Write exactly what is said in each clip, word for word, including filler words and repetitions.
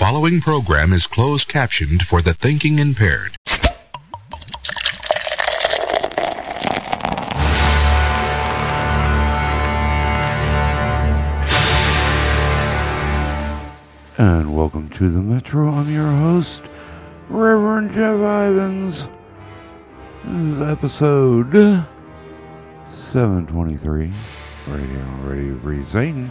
following program is closed captioned for the thinking impaired. And welcome to the Metro. I'm your host, Reverend Jeff Ivins. This is episode seven twenty-three, Radio Radio Free Satan.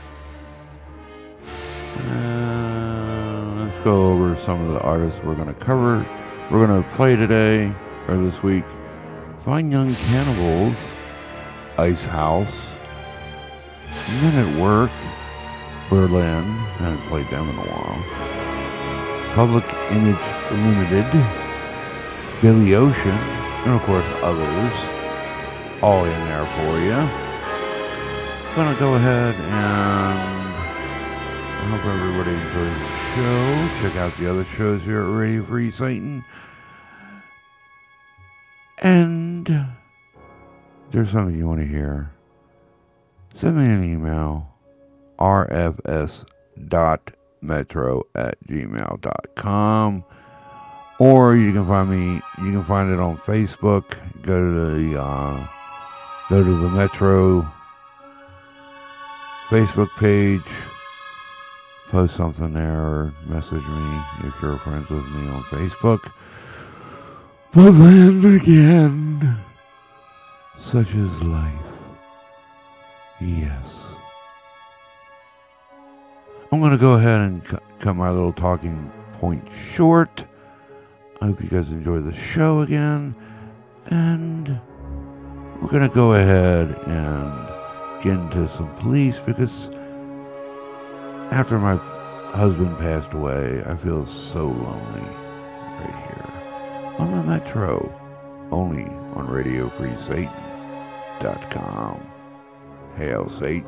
Uh, let's go over some of the artists we're going to cover. We're going to play today, or this week, Fine Young Cannibals, Ice House, Men at Work, Berlin, I haven't played them in a while, Public Image Limited, Billy Ocean, and of course others, all in there for you. Gonna go ahead and I hope everybody enjoys the show. Check out the other shows here at Radio Free Satan. And there's something you want to hear, send me an email, r f s dot metro at gmail dot com, or you can find me you can find it on Facebook. Go to the uh, go to the Metro Facebook page, post something there, or message me if you're friends with me on Facebook. But then again, such is life. Yes. I'm going to go ahead and cu- cut my little talking point short. I hope you guys enjoy the show again. And we're going to go ahead and get into some police, because after my husband passed away, I feel so lonely right here on the Metro, only on Radio Free Satan dot com. Hail Satan.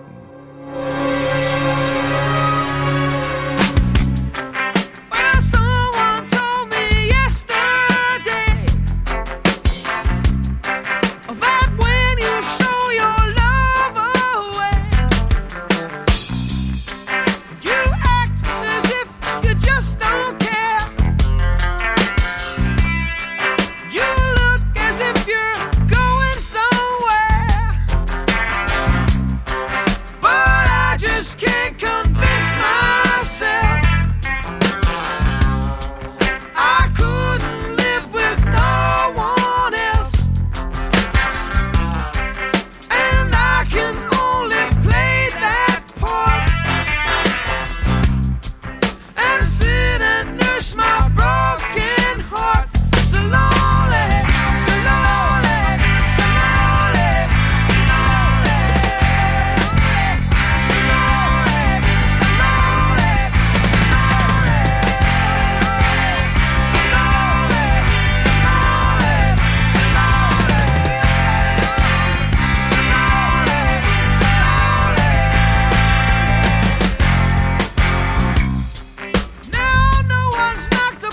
Knocked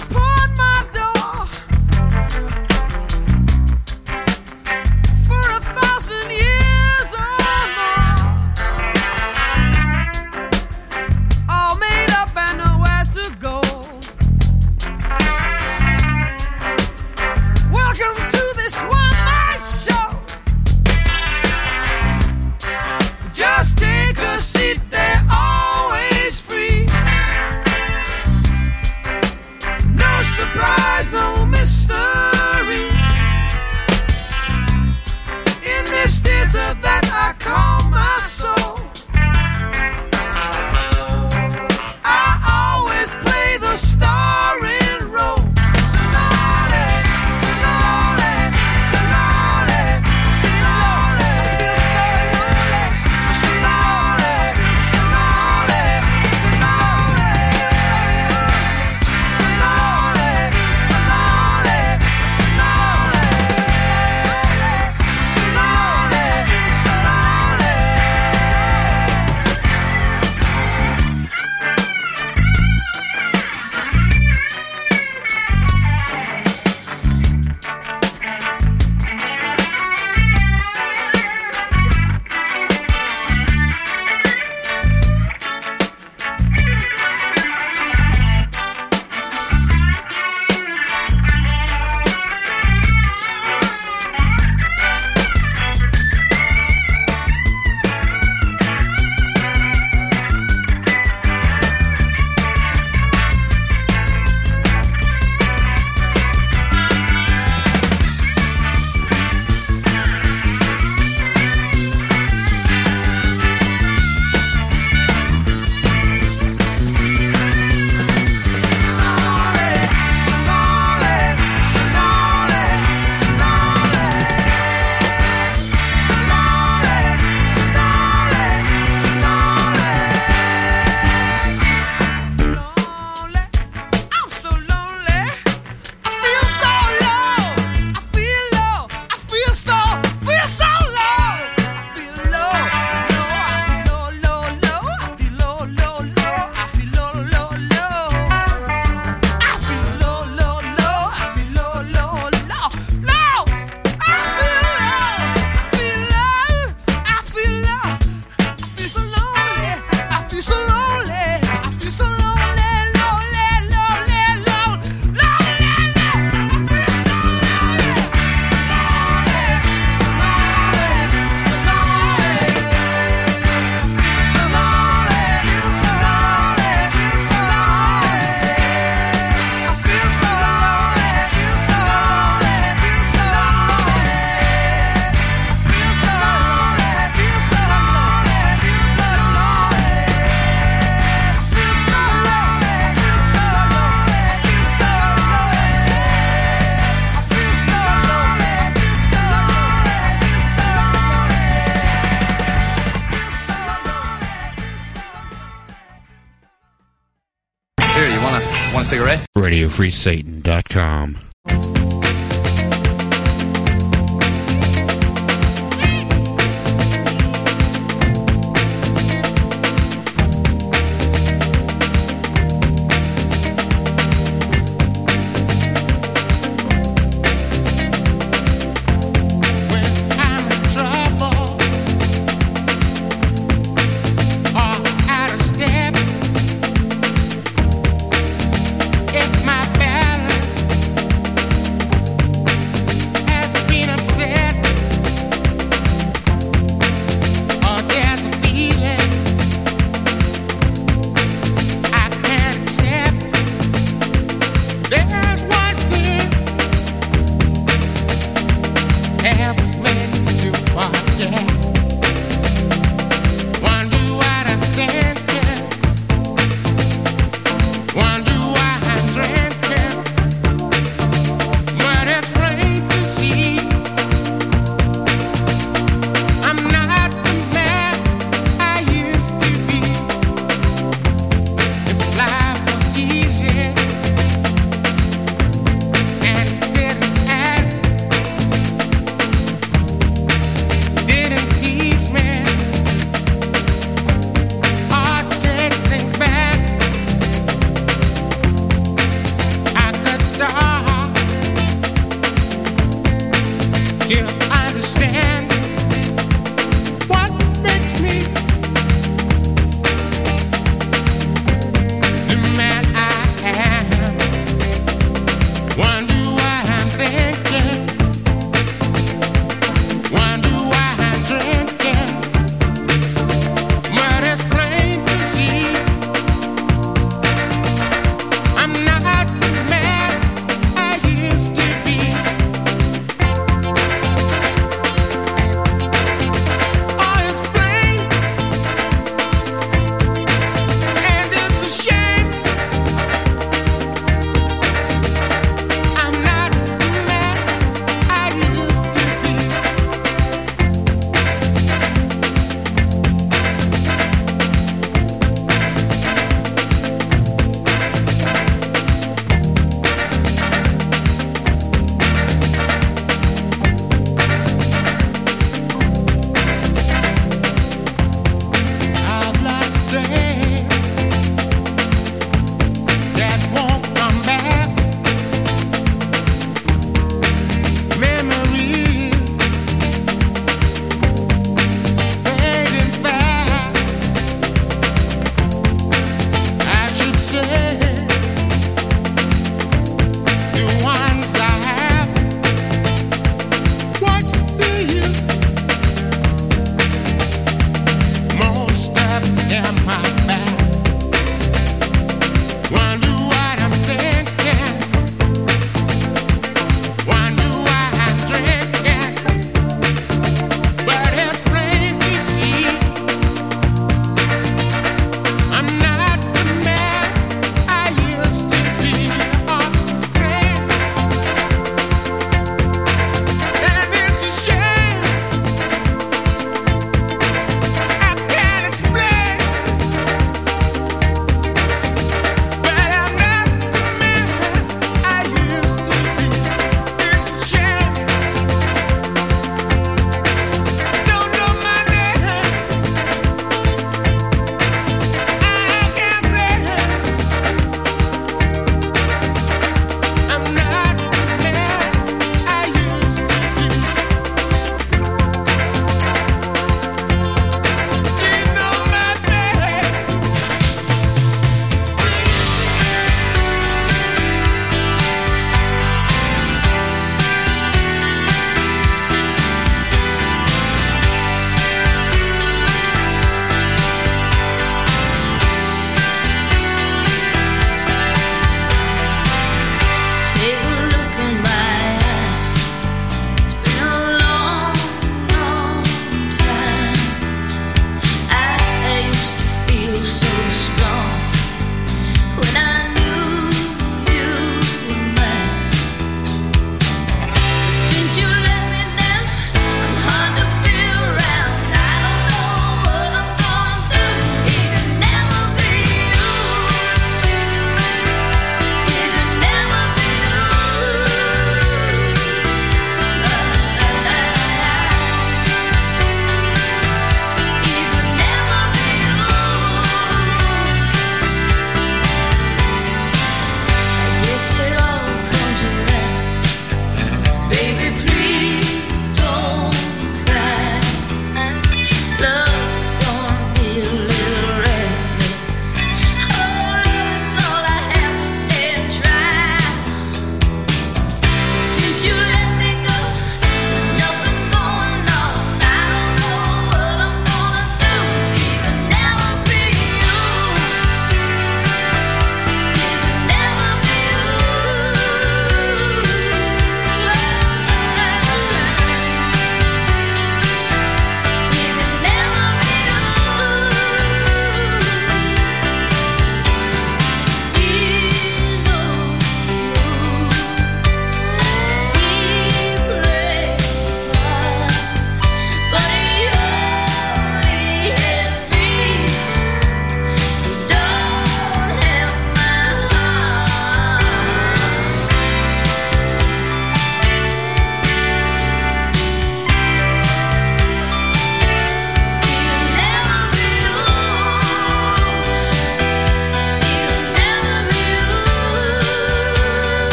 Want a cigarette? radio free satan dot com.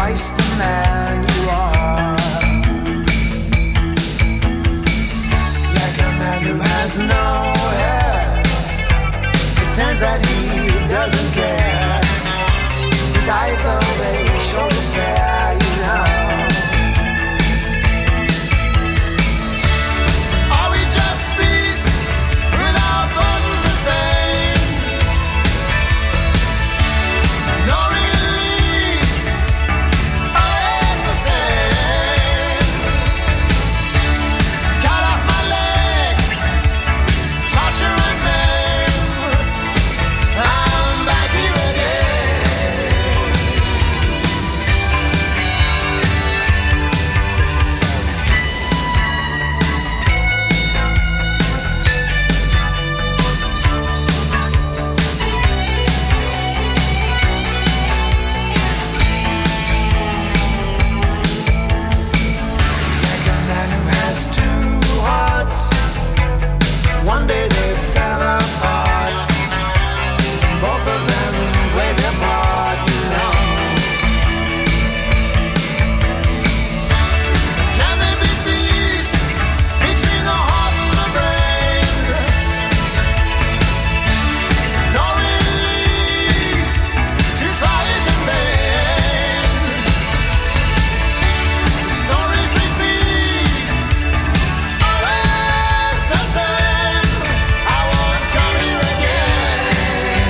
twice the man you are. Like a man who has no hair, pretends that he doesn't care. His eyes, though, they show despair, you know. Are we just beasts without burdens of pain? No release, always the same. Cut off my legs, torture and pain. I'm back here again. Stay silent. Like a man who has two hearts. One day they fell apart. Both of them played their part, you know. Can there be peace between the heart and the brain? No release, to try is in vain. The stories repeat, always the same. I won't come here again.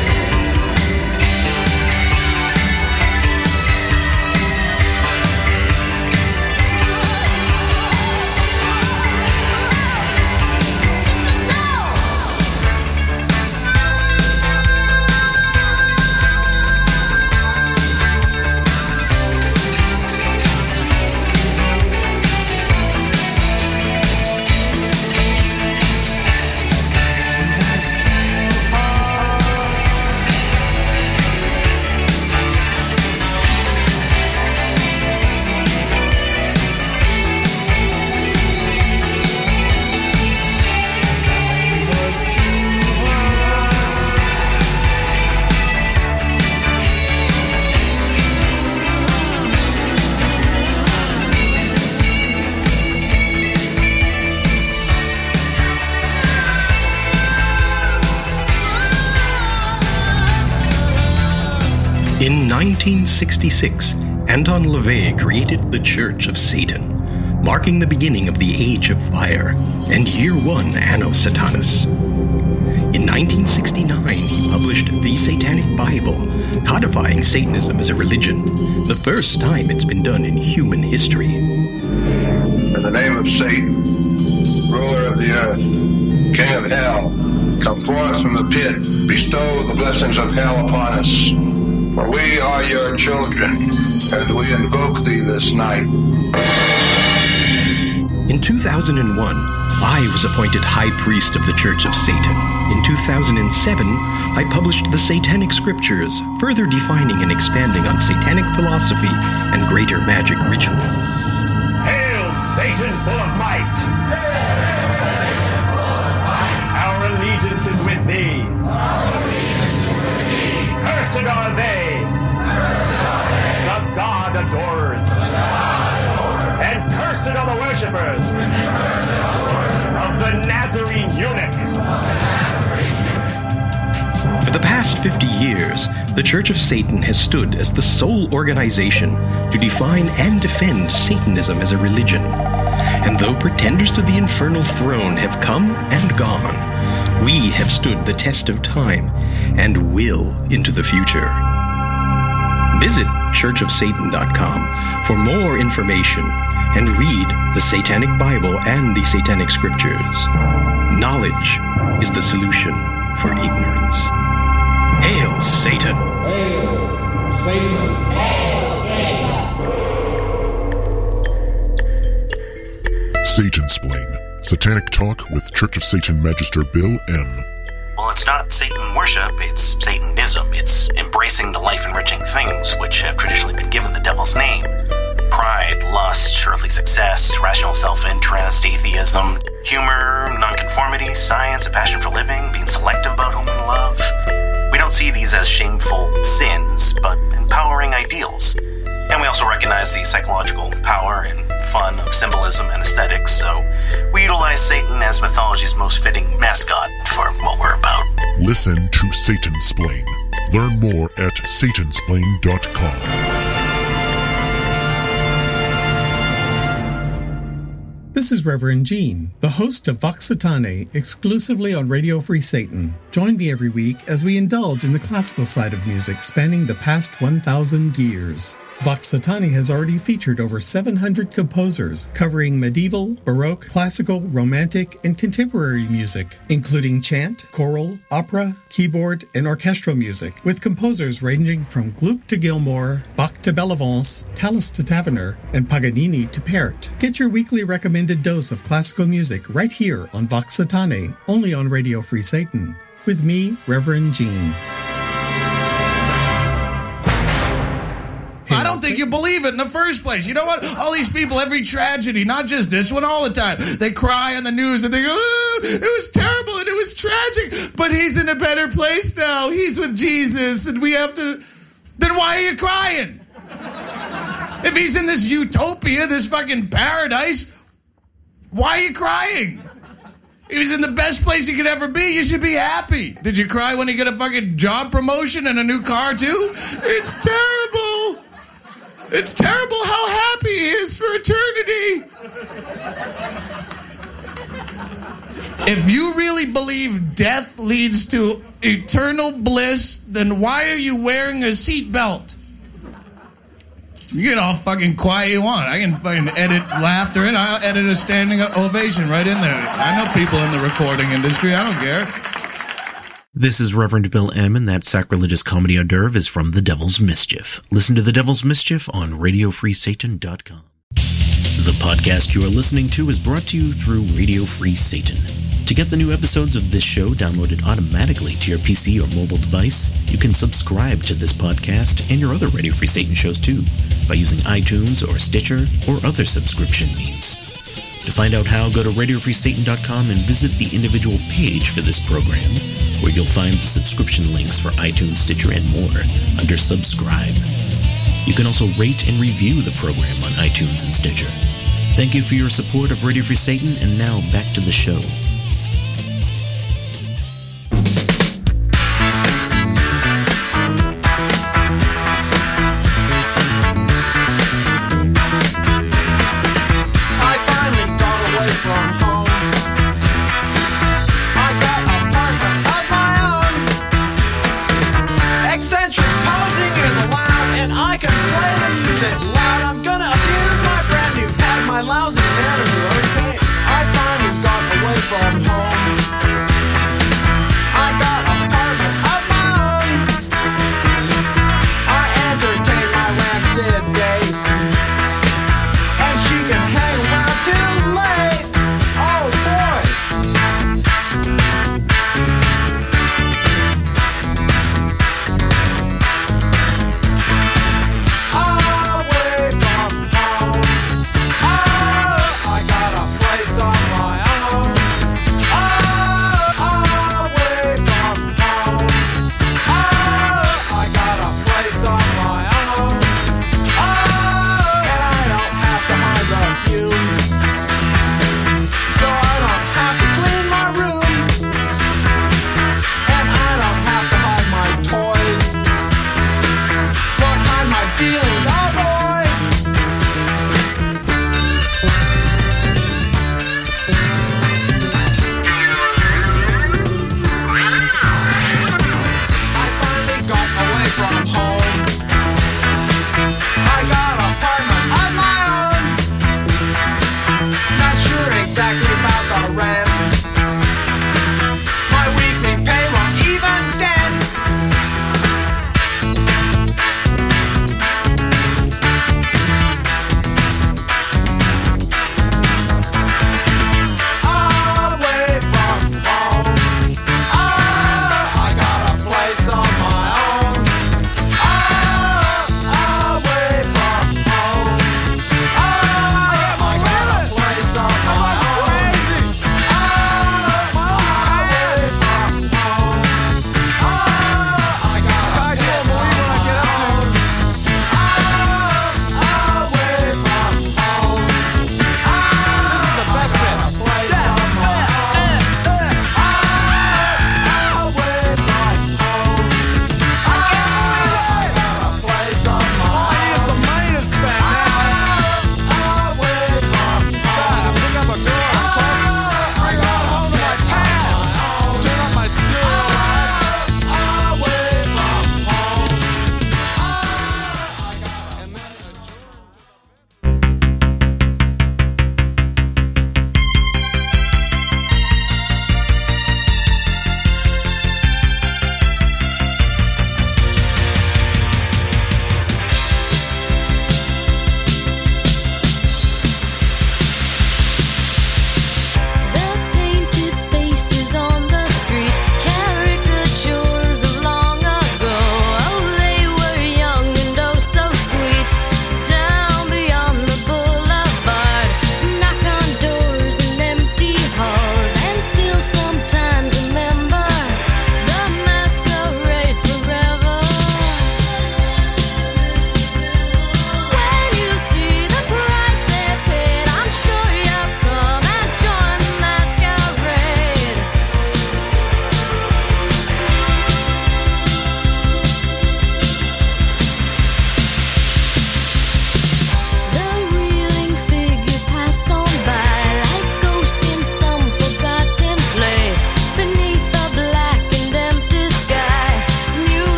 In nineteen sixty-six, Anton LaVey created the Church of Satan, marking the beginning of the Age of Fire and Year One Anno Satanas. In nineteen sixty-nine, he published the Satanic Bible, codifying Satanism as a religion, the first time it's been done in human history. In the name of Satan, ruler of the earth, king of hell, come forth from the pit, bestow the blessings of hell upon us. For we are your children, and we invoke thee this night. In two thousand one, I was appointed High Priest of the Church of Satan. In two thousand seven, I published the Satanic Scriptures, further defining and expanding on satanic philosophy and greater magic ritual. Hail, Satan full of might! Our allegiance is with thee. Cursed are they. The God adorers. And cursed are the worshippers of the Nazarene eunuch. For the past fifty years, the Church of Satan has stood as the sole organization to define and defend Satanism as a religion. And though pretenders to the infernal throne have come and gone, we have stood the test of time and will into the future. Visit church of satan dot com for more information and read the Satanic Bible and the Satanic Scriptures. Knowledge is the solution for ignorance. Hail, Satan! Satansplain. Satanic Talk with Church of Satan Magister Bill M. Well, it's not Satan worship, it's Satanism. It's embracing the life-enriching things which have traditionally been given the devil's name. Pride, lust, earthly success, rational self-interest, atheism, humor, nonconformity, science, a passion for living, being selective about whom we love. We don't see these as shameful sins, but empowering ideals. And we has the psychological power and fun of symbolism and aesthetics, so we utilize Satan as mythology's most fitting mascot for what we're about. Listen to Satansplain. Learn more at Satansplain dot com. This is Reverend Gene, the host of Vox Satanae, exclusively on Radio Free Satan. Join me every week as we indulge in the classical side of music spanning the past one thousand years. Vox Satanae has already featured over seven hundred composers covering medieval, baroque, classical, romantic, and contemporary music, including chant, choral, opera, keyboard, and orchestral music, with composers ranging from Gluck to Gilmour, Bach to Bellavance, Tallis to Taverner, and Paganini to Pärt. Get your weekly recommended dose of classical music right here on Vox Satanae, only on Radio Free Satan. With me, Reverend Gene. I don't think you believe it in the first place. You know what? All these people, every tragedy, not just this one, all the time, they cry on the news and they go, oh, it was terrible and it was tragic, but he's in a better place now. He's with Jesus and we have to... Then why are you crying? If he's in this utopia, this fucking paradise, why are you crying? He was in the best place he could ever be. You should be happy. Did you cry when he got a fucking job promotion and a new car too? It's terrible. It's terrible how happy he is for eternity. If you really believe death leads to eternal bliss, then why are you wearing a seatbelt? You get all fucking quiet you want. I can fucking edit laughter in. I'll edit a standing ovation right in there. I know people in the recording industry. I don't care. This is Reverend Bill M., and that sacrilegious comedy hors d'oeuvre is from The Devil's Mischief. Listen to The Devil's Mischief on Radio Free Satan dot com. The podcast you are listening to is brought to you through Radio Free Satan. To get the new episodes of this show downloaded automatically to your P C or mobile device, you can subscribe to this podcast and your other Radio Free Satan shows too by using iTunes or Stitcher or other subscription means. To find out how, go to Radio Free Satan dot com and visit the individual page for this program, where you'll find the subscription links for iTunes, Stitcher, and more under Subscribe. You can also rate and review the program on iTunes and Stitcher. Thank you for your support of Radio Free Satan, and now back to the show. Lousy manners are okay. I finally got away from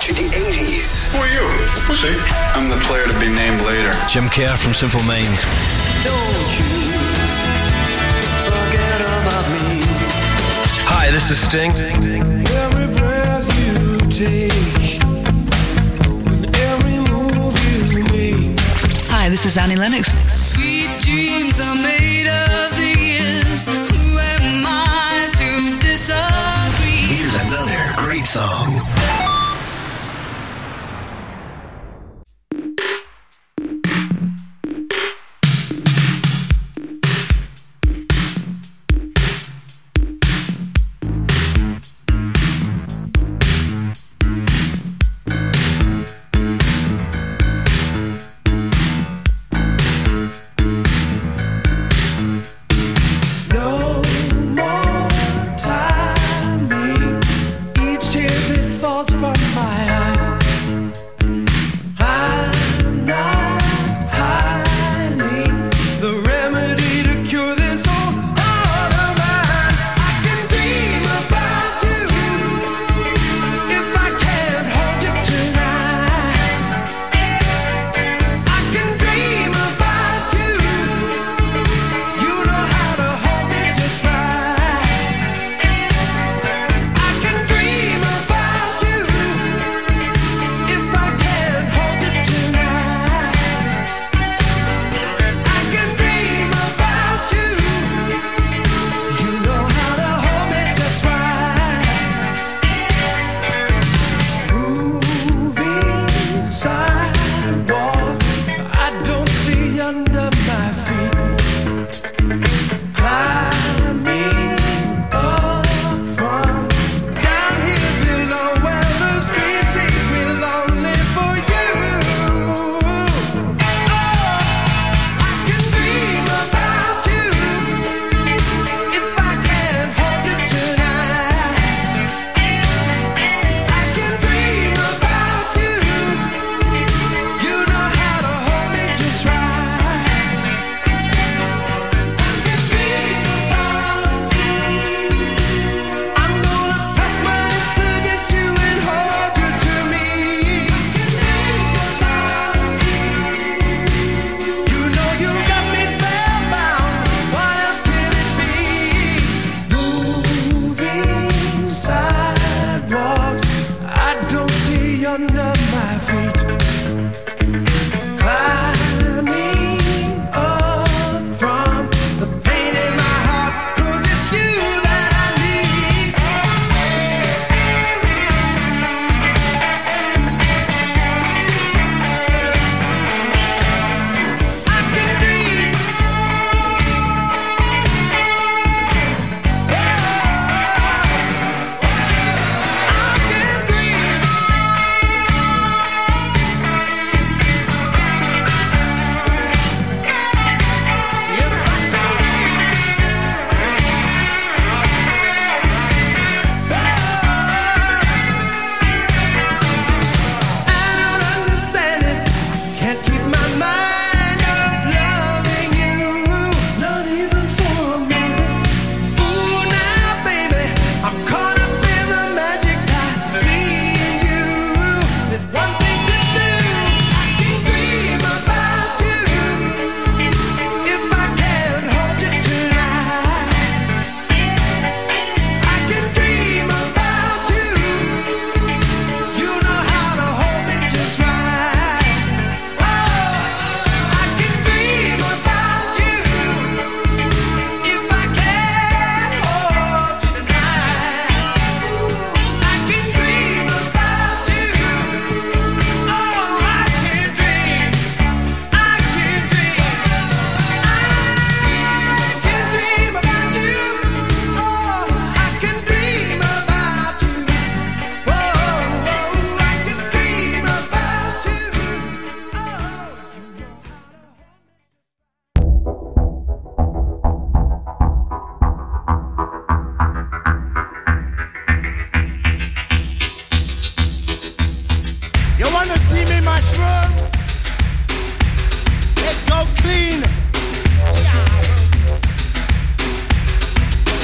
to the eighties. Who are you? Pussy. I'm the player to be named later. Jim Kerr from Simple Minds. Don't you forget about me. Hi, this is Sting. Every breath you take, and every move you make. Hi, this is Annie Lennox. Sweet dreams are made of these. Who am I to disagree? Here's another great song.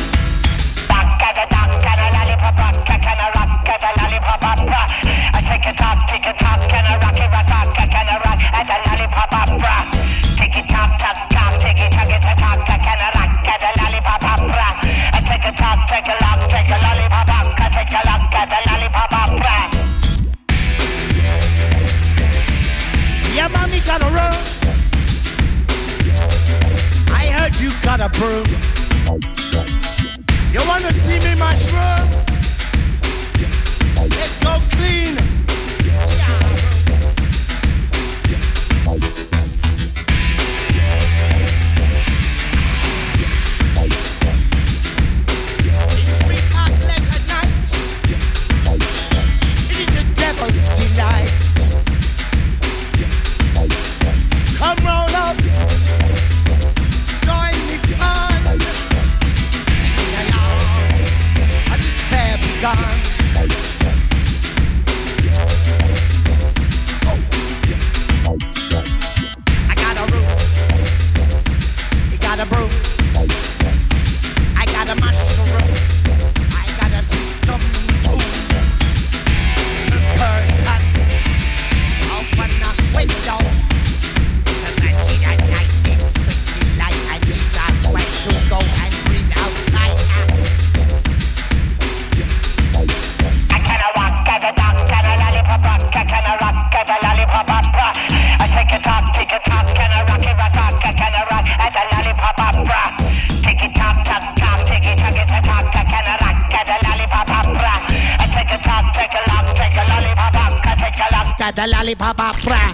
I take it got the lollipop opera.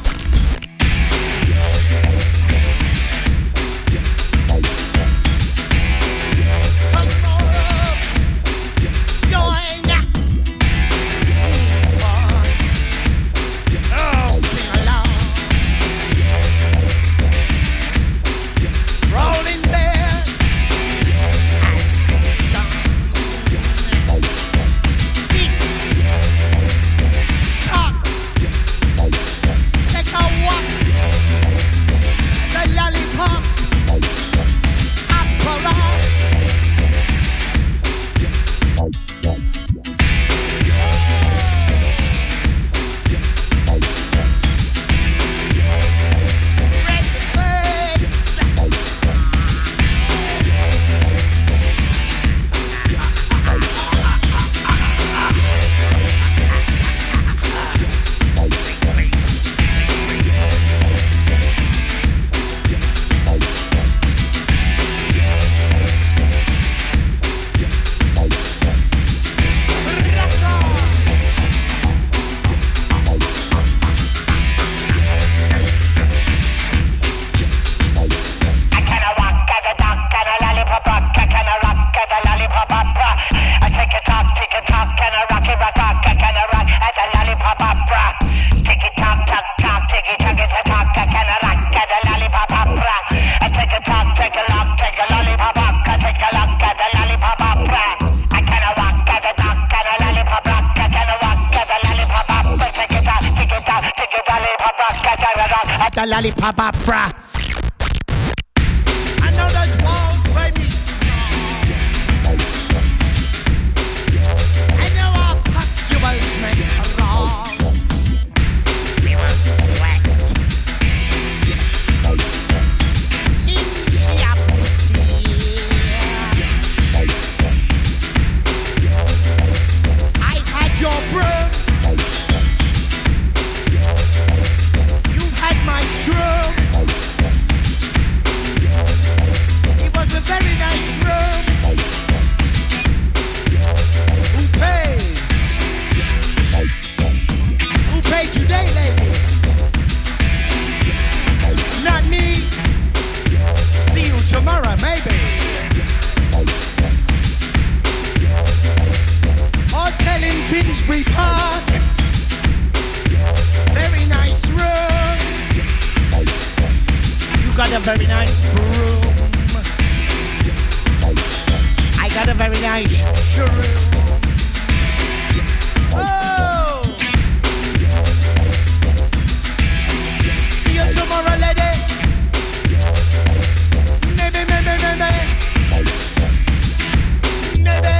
The lollipop opera. I know those walls made me small. I know our pustules make a wrong. We will sweat in the I've had your broom. My shroom. It was a very nice room. Who pays? Who paid today, lady? Not me. See you tomorrow, maybe. Hotel in Finsbury Park. Very nice room. Got a very nice broom. I got a very nice shroom. Oh! See you tomorrow, lady. Maybe, maybe, maybe. Maybe.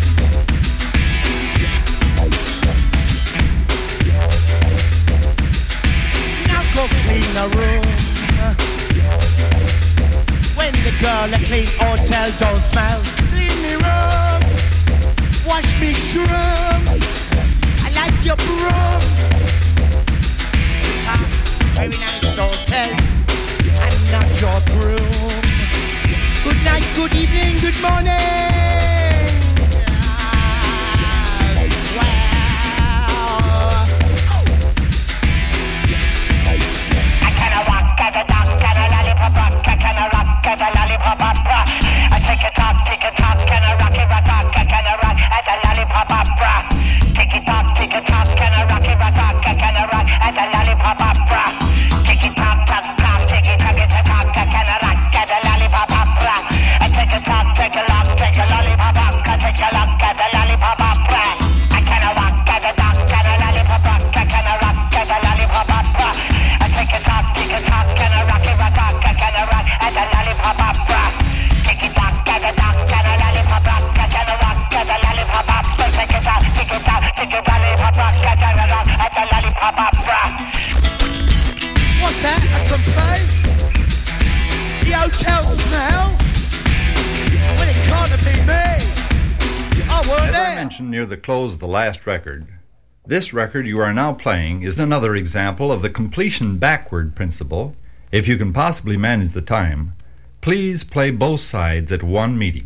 Now go clean the room. When the girl a clean hotel don't smell. Clean me room, wash me shroom. I like your broom. Ah, very nice hotel. I'm not your groom. Good night, good evening, good morning. Ah, well. I kinda walk at the dock, kinda lollipop rock, I kinda rock. The lollipop opera. I take it off, take it off, can I rock it, rock, rock, can I rock at the lollipop opera. Take it off, take it off, can I rock it, rock, rock, can I rock at the lollipop opera. Take it off, top, top, take it, take it, top, can I rock at the lollipop opera. I take it off, take it off, take a lollipop opera, take a lock at the lollipop opera. I kinda rock at the dock, can I lollipop rock, can I rock at the lollipop opera. I take it off, take it off, can I rock it, rock, rock, can I rock at the lollipop opera. Take it off, get it off, get a lollipop rock, get a rock, get a lollipop opera. Take it off, take it off, take a lollipop rock, get a rock at the lollipop opera. What's that? A complaint? The hotel smell? Well, it can't have been me. I weren't there. As I mentioned near the close of the last record, this record you are now playing is another example of the completion backward principle. If you can possibly manage the time, please play both sides at one meeting.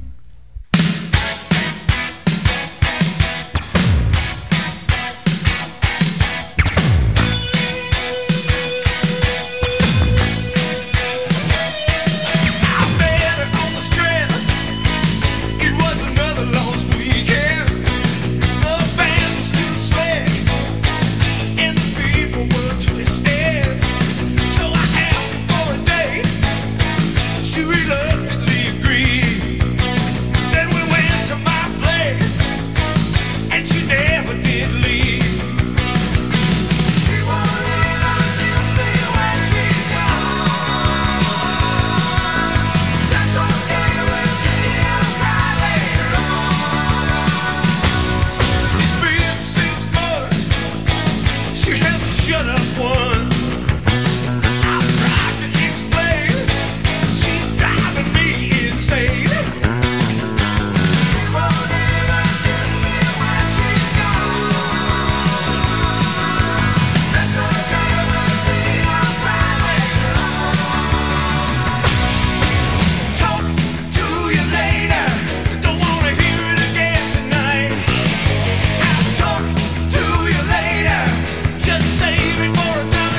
one. I've tried to explain, she's driving me insane. She won't even miss me when she's gone. That's okay with me, I'll cry later on. Talk to you later, don't wanna hear it again tonight. I'll talk to you later, just save it for another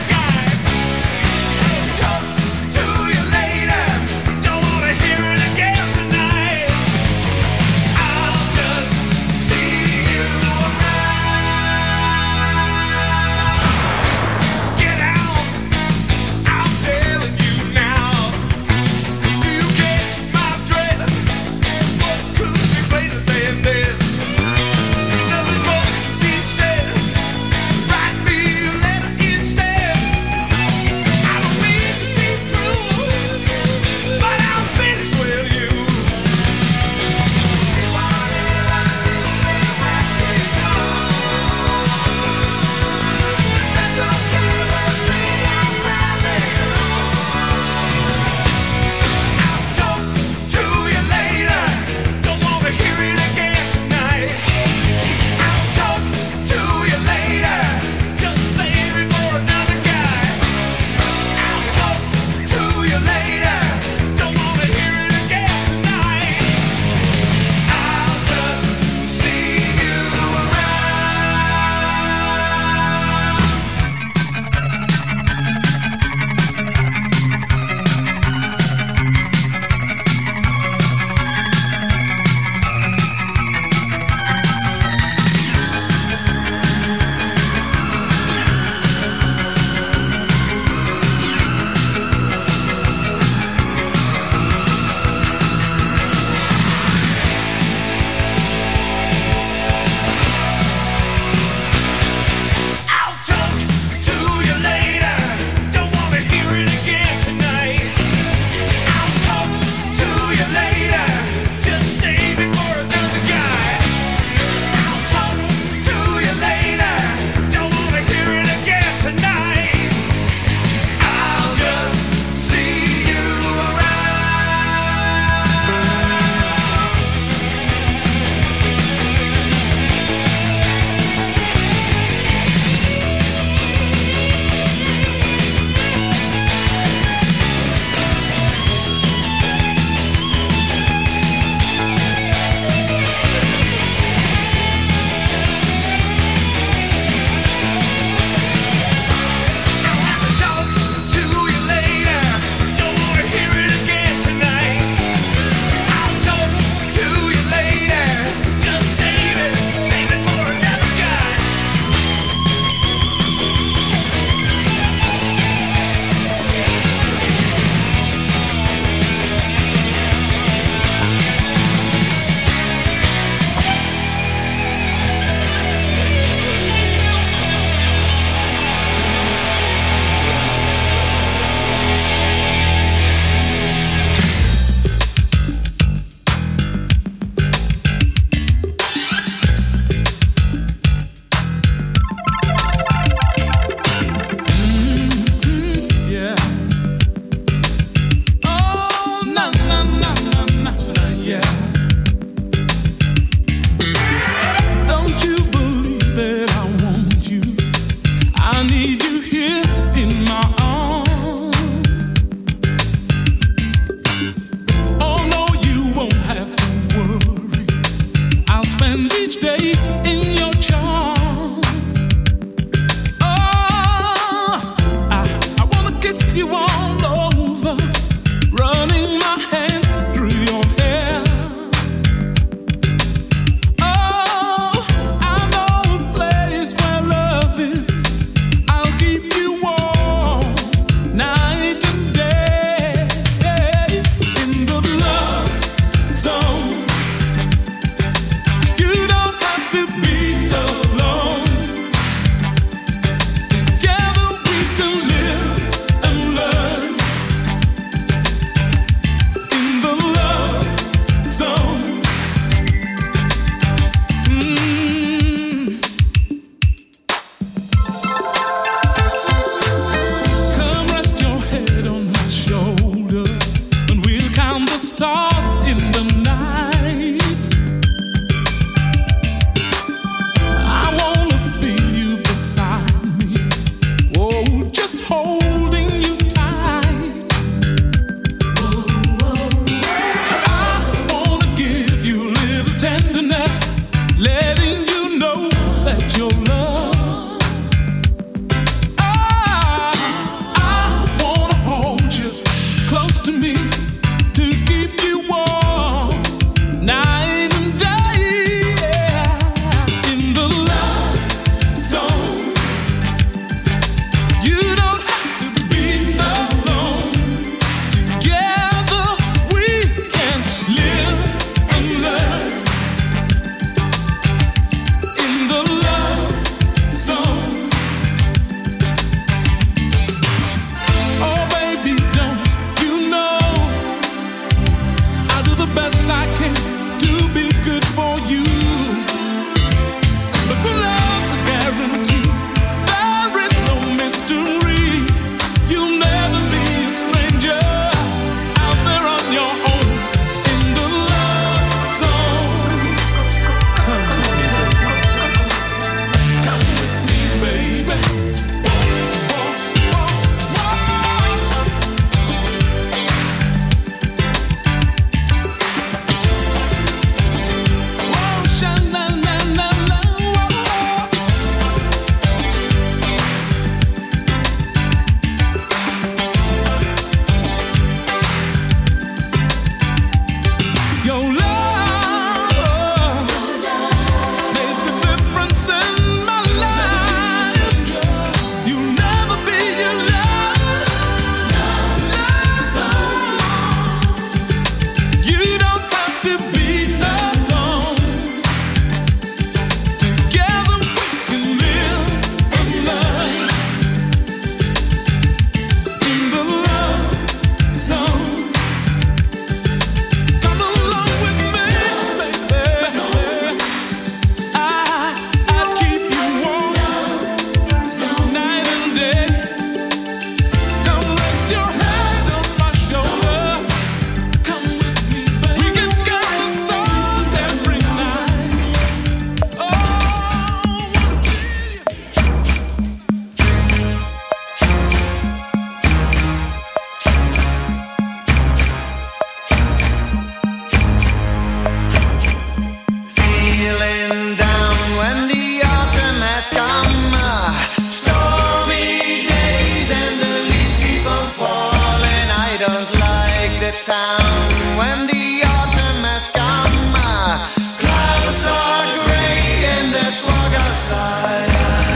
town when the autumn has come. Clouds are gray and there's fog outside.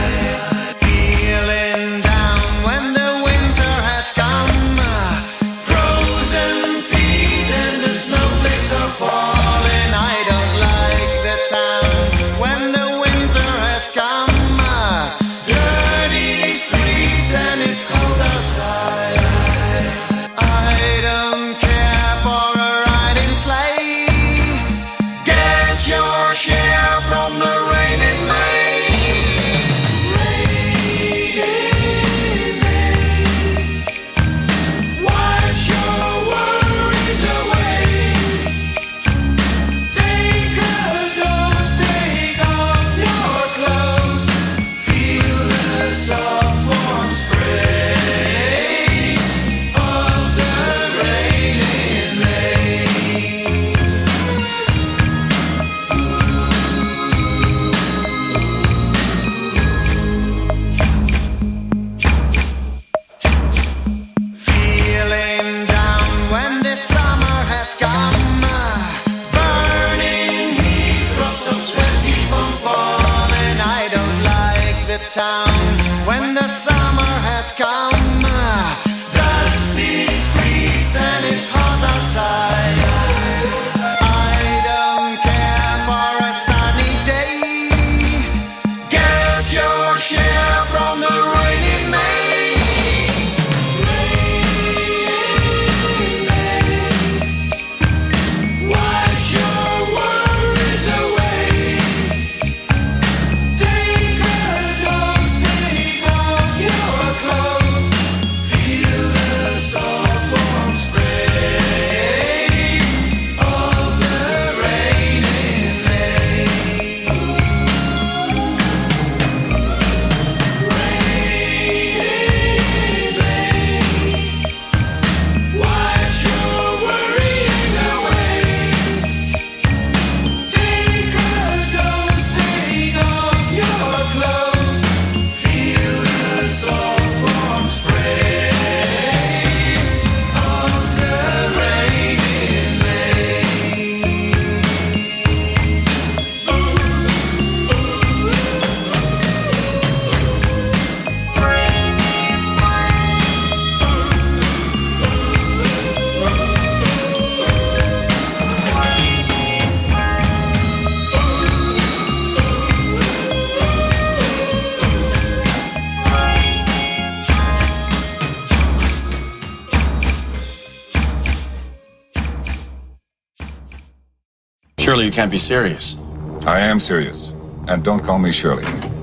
Feeling down when the winter has come. Frozen feet and the snowflakes are falling. I don't like the town when the winter has come. Dirty streets and it's cold outside. I don't care for a riding sleigh. Get your share from the rain in May. Rainy May. Wash your worries away. Take a dose, take off your clothes. Feel the soft warm spray of the rain in May. Feeling down when the summer has come. Burning heat, drops of sweat keep on falling. I don't like the town when the summer has come. Dusty streets and it's hot outside. I don't care for a sunny day. Get your share from the rain in May. Wash your worries away. Take a dose, take off your clothes. Feel the soft warm spray of the rain in May. Rain in May. Wash your worrying away. Take a dose, take off your clothes. Feel the soft warm spray of the rain in May. Surely you can't be serious. I am serious. And don't call me Shirley.